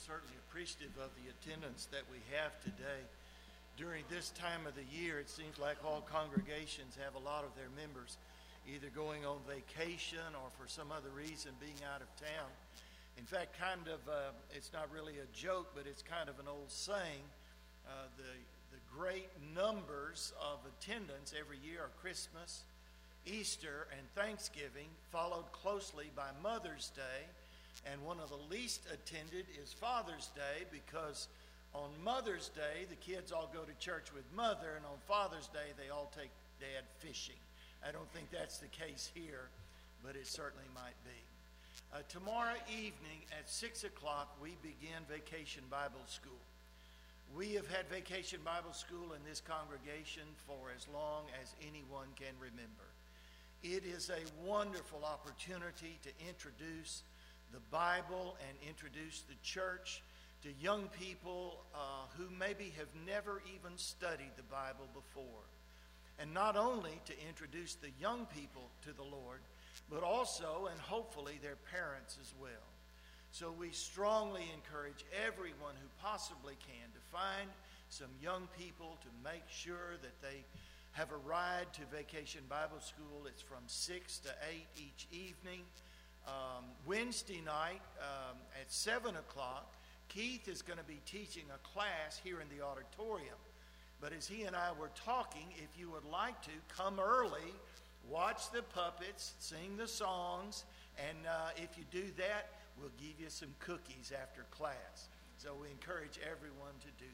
certainly appreciative of the attendance that we have today. During this time of the year, it seems like all congregations have a lot of their members either going on vacation or for some other reason being out of town. In fact, it's not really a joke, but it's kind of an old saying. The great numbers of attendance every year are Christmas, Easter, and Thanksgiving, followed closely by Mother's Day. And one of the least attended is Father's Day, because on Mother's Day, the kids all go to church with Mother, and on Father's Day, they all take Dad fishing. I don't think that's the case here, but it certainly might be. Tomorrow evening at 6 o'clock, we begin Vacation Bible School. We have had Vacation Bible School in this congregation for as long as anyone can remember. It is a wonderful opportunity to introduce the Bible and introduce the church to young people who maybe have never even studied the Bible before. And not only to introduce the young people to the Lord, but also and hopefully their parents as well. So we strongly encourage everyone who possibly can to find some young people to make sure that they have a ride to Vacation Bible School. It's from 6 to 8 each evening. Wednesday night at 7 o'clock, Keith is going to be teaching a class here in the auditorium. But as he and I were talking, if you would like to, come early, watch the puppets, sing the songs, and if you do that, we'll give you some cookies after class. So we encourage everyone to do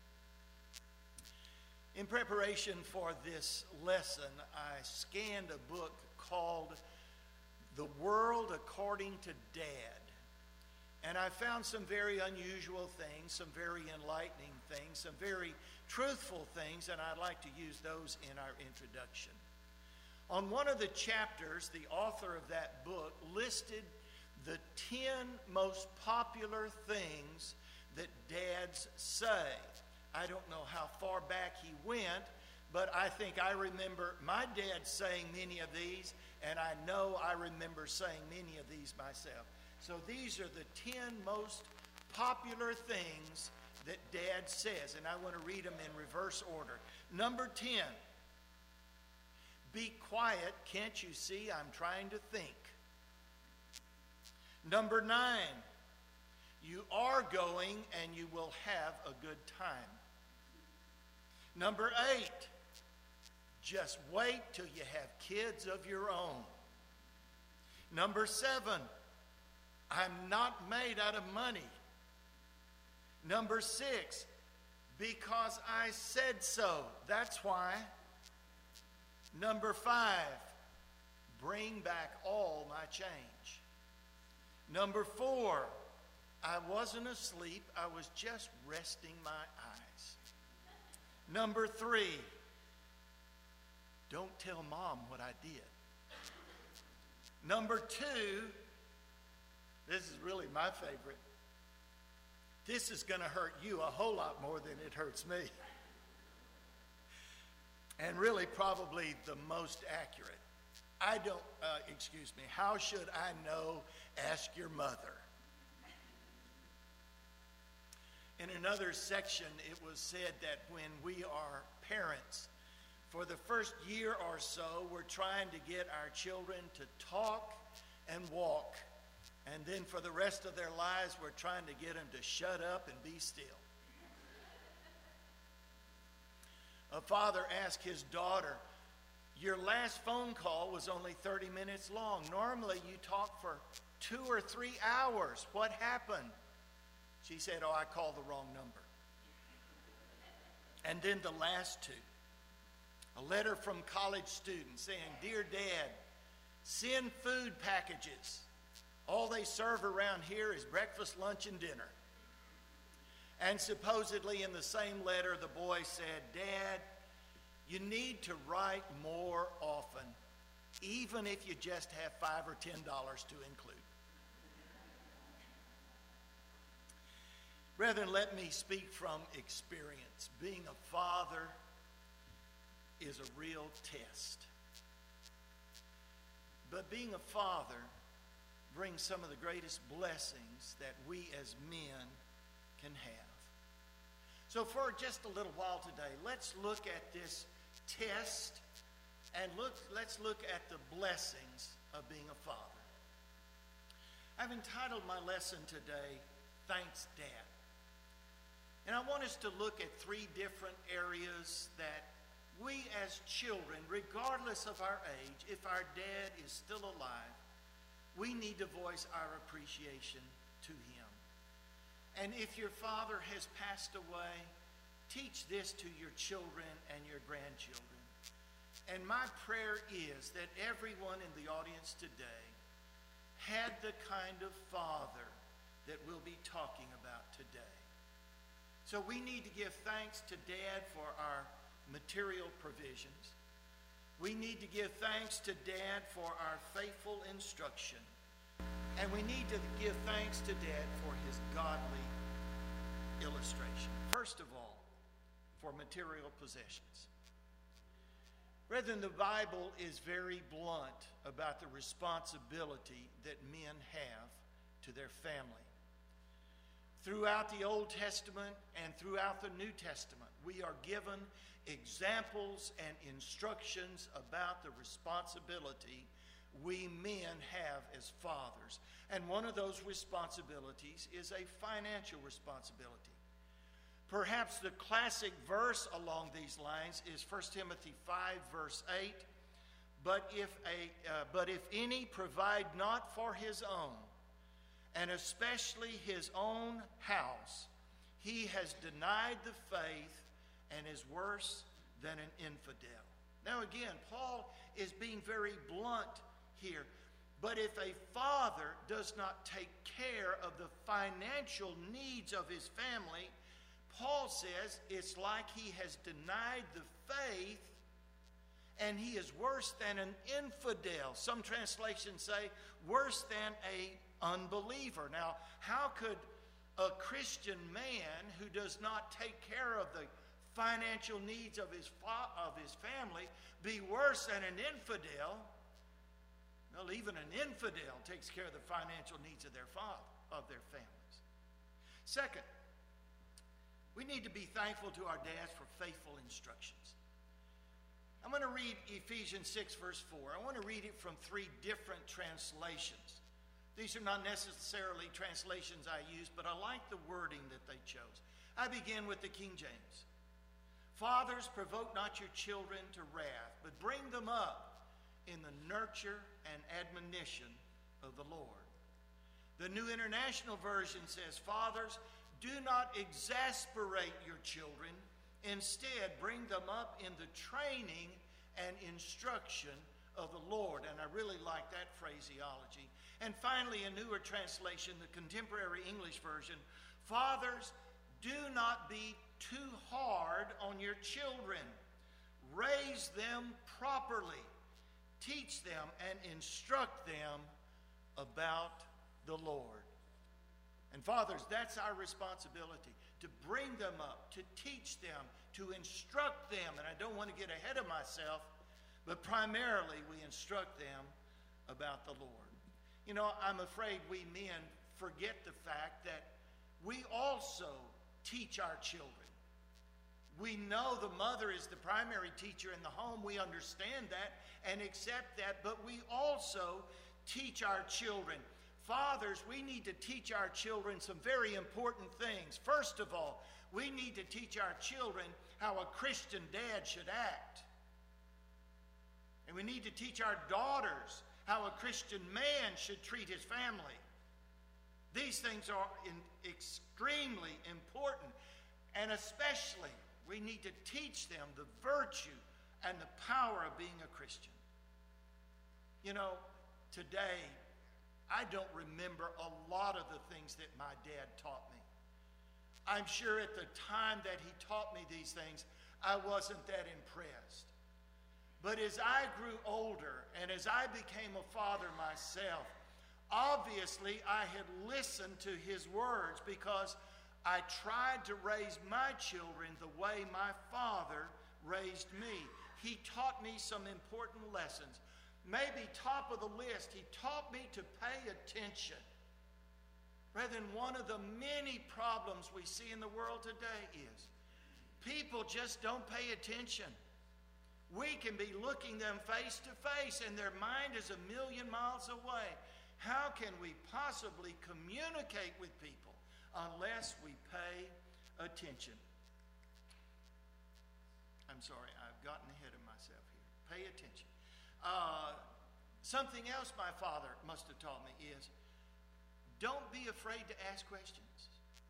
that. In preparation for this lesson, I scanned a book called The World According to Dad. And I found some very unusual things, some very enlightening things, some very truthful things, and I'd like to use those in our introduction. On one of the chapters, the author of that book listed the 10 most popular things that dads say. I don't know how far back he went, but I think I remember my dad saying many of these, and I know I remember saying many of these myself. So these are the 10 most popular things that Dad says, and I want to read them in reverse order. Number 10, be quiet, can't you see I'm trying to think? Number 9, you are going and you will have a good time. Number 8, just wait till you have kids of your own. Number 7, I'm not made out of money. Number 6, because I said so. That's why. Number 5, bring back all my change. Number 4, I wasn't asleep. I was just resting my eyes. Number 3, don't tell Mom what I did. Number 2, this is really my favorite. This is going to hurt you a whole lot more than it hurts me. And really probably the most accurate. How should I know? Ask your mother. In another section, it was said that when we are parents, for the first year or so, we're trying to get our children to talk and walk. And then for the rest of their lives, we're trying to get them to shut up and be still. A father asked his daughter, your last phone call was only 30 minutes long. Normally you talk for 2 or 3 hours. What happened? She said, I called the wrong number. And then the last 2. A letter from college students saying, Dear Dad, send food packages. All they serve around here is breakfast, lunch, and dinner. And supposedly in the same letter, the boy said, Dad, you need to write more often, even if you just have $5 or $10 to include. Brethren, let me speak from experience. Being a father is a real test. But being a father brings some of the greatest blessings that we as men can have. So for just a little while today, let's look at this test and let's look at the blessings of being a father. I've entitled my lesson today, Thanks, Dad. And I want us to look at three different areas that we as children, regardless of our age, if our dad is still alive, we need to voice our appreciation to him. And if your father has passed away, teach this to your children and your grandchildren. And my prayer is that everyone in the audience today had the kind of father that we'll be talking about today. So we need to give thanks to Dad for our material provisions. We need to give thanks to Dad for our faithful instruction. And we need to give thanks to Dad for his godly illustration. First of all, for material possessions. Brethren, the Bible is very blunt about the responsibility that men have to their family. Throughout the Old Testament and throughout the New Testament, we are given examples and instructions about the responsibility we men have as fathers. And one of those responsibilities is a financial responsibility. Perhaps the classic verse along these lines is 1 Timothy 5, verse 8. But if any provide not for his own, and especially his own house, he has denied the faith and is worse than an infidel. Now again, Paul is being very blunt here. But if a father does not take care of the financial needs of his family, Paul says it's like he has denied the faith and he is worse than an infidel. Some translations say worse than an unbeliever. Now, how could a Christian man who does not take care of the financial needs of his family be worse than an infidel? Well, even an infidel takes care of the financial needs of their families. Second, we need to be thankful to our dads for faithful instructions. I'm going to read Ephesians 6, verse 4. I want to read it from three different translations. These are not necessarily translations I use, but I like the wording that they chose. I begin with the King James. Fathers, provoke not your children to wrath, but bring them up in the nurture and admonition of the Lord. The New International Version says, Fathers, do not exasperate your children. Instead, bring them up in the training and instruction of the Lord. And I really like that phraseology. And finally, a newer translation, the Contemporary English Version, Fathers, do not be too hard on your children. Raise them properly. Teach them and instruct them about the Lord. And fathers, that's our responsibility, to bring them up, to teach them, to instruct them. And I don't want to get ahead of myself, but primarily we instruct them about the Lord. You know, I'm afraid we men forget the fact that we also teach our children. We know the mother is the primary teacher in the home. We understand that and accept that, but we also teach our children. Fathers, we need to teach our children some very important things. First of all, we need to teach our children how a Christian dad should act. And we need to teach our daughters how a Christian man should treat his family. These things are extremely important. And especially, we need to teach them the virtue and the power of being a Christian. You know, today, I don't remember a lot of the things that my dad taught me. I'm sure at the time that he taught me these things, I wasn't that impressed. But as I grew older and as I became a father myself, obviously I had listened to his words because I tried to raise my children the way my father raised me. He taught me some important lessons. Maybe top of the list, he taught me to pay attention. Brethren, one of the many problems we see in the world today is people just don't pay attention. We can be looking them face to face and their mind is a million miles away. How can we possibly communicate with people unless we pay attention? I'm sorry, I've gotten ahead of myself here. Pay attention. Something else my father must have taught me is, don't be afraid to ask questions.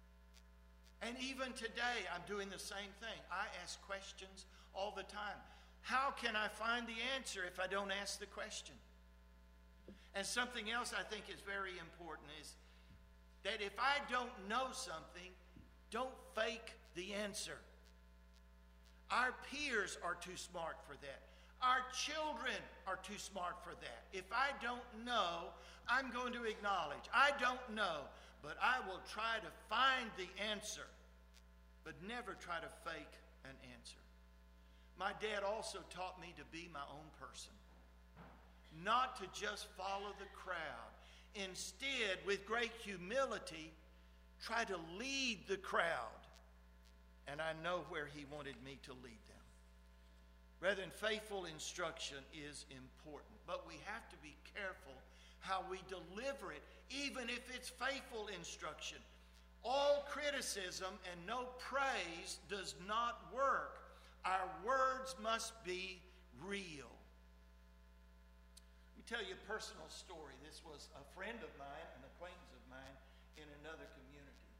And even today, I'm doing the same thing. I ask questions all the time. How can I find the answer if I don't ask the question? And something else I think is very important is that if I don't know something, don't fake the answer. Our peers are too smart for that. Our children are too smart for that. If I don't know, I'm going to acknowledge. I don't know, but I will try to find the answer, but never try to fake an answer. My dad also taught me to be my own person, not to just follow the crowd. Instead, with great humility, try to lead the crowd. And I know where he wanted me to lead them. Brethren, faithful instruction is important, but we have to be careful how we deliver it, even if it's faithful instruction. All criticism and no praise does not work. Our words must be real. Let me tell you a personal story. This was a friend of mine, an acquaintance of mine in another community.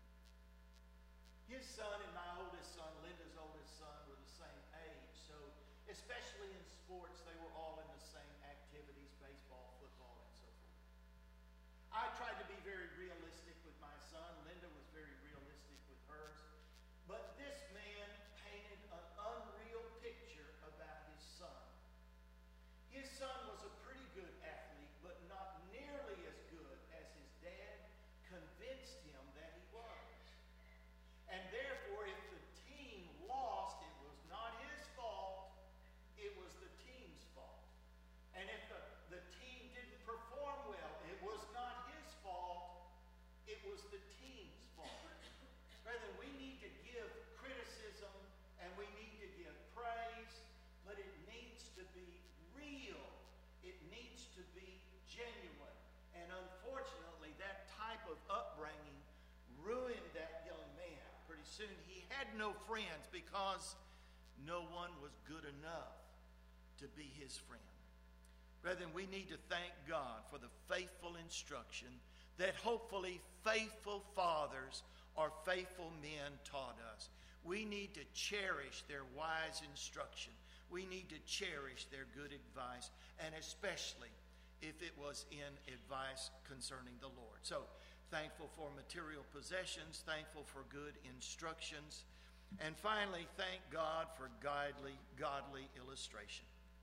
His son and my oldest son, Linda's oldest son, were the same age. So, especially in sports, they were all in the same activities, baseball, football, and so forth. I tried to be very realistic with my son. Linda was very realistic with hers. But this man painted an unreal picture about his son. His son was a pretty good athlete, but not nearly as good as his dad convinced him that he was. And therefore, if the team lost, it was not his fault, it was the team's fault. And if the team didn't perform well, it was not his fault, it was the team's fault. Brethren, we need to give criticism and we need to give praise, but it needs to be real. It needs to be genuine. And unfortunately, that type of upbringing ruined that young man. Pretty soon he had no friends because no one was good enough to be his friend. Brethren, we need to thank God for the faithful instruction that hopefully faithful fathers or faithful men taught us. We need to cherish their wise instruction. We need to cherish their good advice, and especially if it was in advice concerning the Lord. So, thankful for material possessions, thankful for good instructions, and finally, thank God for godly illustration.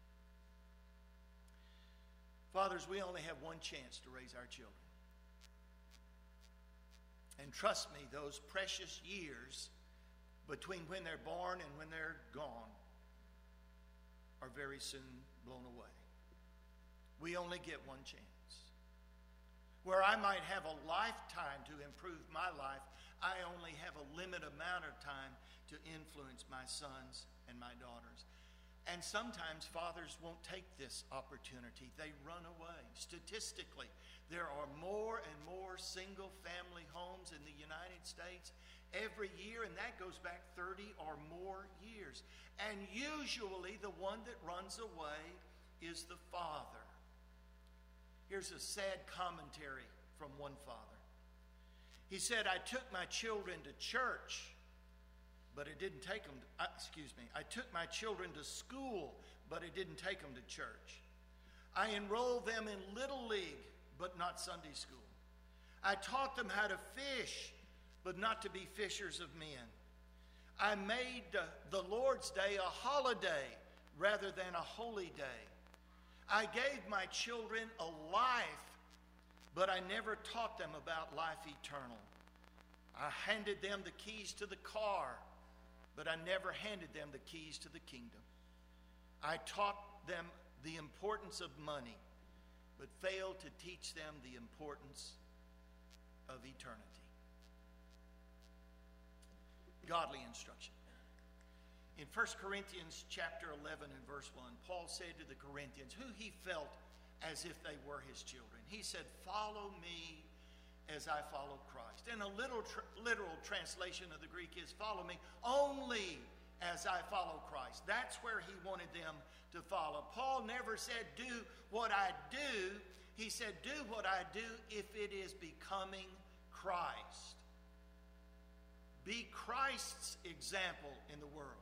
Fathers, we only have one chance to raise our children. And trust me, those precious years between when they're born and when they're gone are very soon blown away. We only get one chance. Where I might have a lifetime to improve my life, I only have a limited amount of time to influence my sons and my daughters. And sometimes fathers won't take this opportunity. They run away. Statistically, there are more and more single-family homes in the United States every year, and that goes back 30 or more years. And usually the one that runs away is the father. Here's a sad commentary from one father. He said, I took my children to church, but it didn't take them to, I took my children to school, but it didn't take them to church. I enrolled them in Little League, but not Sunday school. I taught them how to fish, but not to be fishers of men. I made the Lord's Day a holiday rather than a holy day. I gave my children a life, but I never taught them about life eternal. I handed them the keys to the car, but I never handed them the keys to the kingdom. I taught them the importance of money, but failed to teach them the importance of eternity. Godly instruction. In 1 Corinthians chapter 11 and verse 1, Paul said to the Corinthians, who he felt as if they were his children. He said, follow me as I follow Christ. And a literal translation of the Greek is, follow me only as I follow Christ. That's where he wanted them to follow. Paul never said, do what I do. He said, do what I do if it is becoming Christ. Be Christ's example in the world.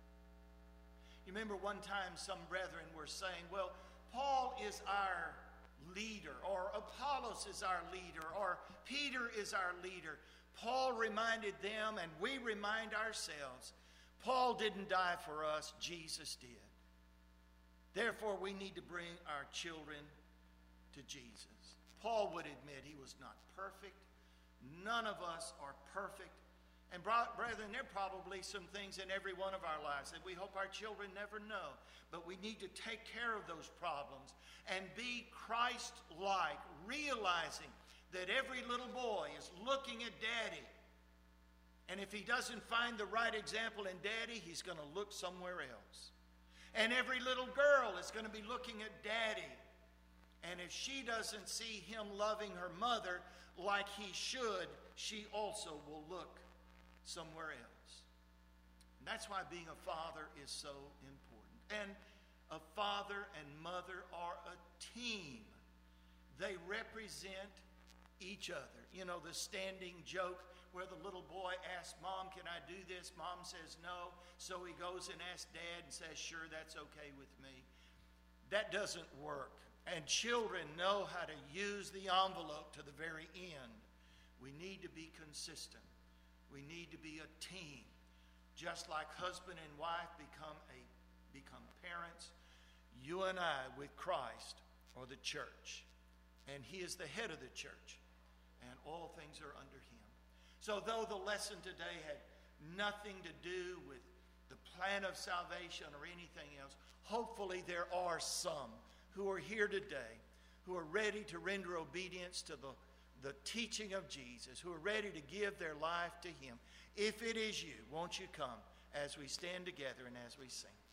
You remember one time some brethren were saying, well, Paul is our leader, or Apollos is our leader, or Peter is our leader. Paul reminded them, and we remind ourselves, Paul didn't die for us, Jesus did. Therefore, we need to bring our children to Jesus. Paul would admit he was not perfect. None of us are perfect. And brethren, there are probably some things in every one of our lives that we hope our children never know. But we need to take care of those problems and be Christ-like, realizing that every little boy is looking at Daddy. And if he doesn't find the right example in Daddy, he's going to look somewhere else. And every little girl is going to be looking at Daddy. And if she doesn't see him loving her mother like he should, she also will look somewhere else. And that's why being a father is so important. And a father and mother are a team. They represent each other. You know, the standing joke where the little boy asks, Mom, can I do this? Mom says no. So he goes and asks Dad and says, sure, that's okay with me. That doesn't work. And children know how to use the envelope to the very end. We need to be consistent. We need to be a team. Just like husband and wife become parents, you and I with Christ are the church. And he is the head of the church. And all things are under him. So though the lesson today had nothing to do with the plan of salvation or anything else, hopefully there are some who are here today who are ready to render obedience to the teaching of Jesus, who are ready to give their life to him. If it is you, won't you come as we stand together and as we sing?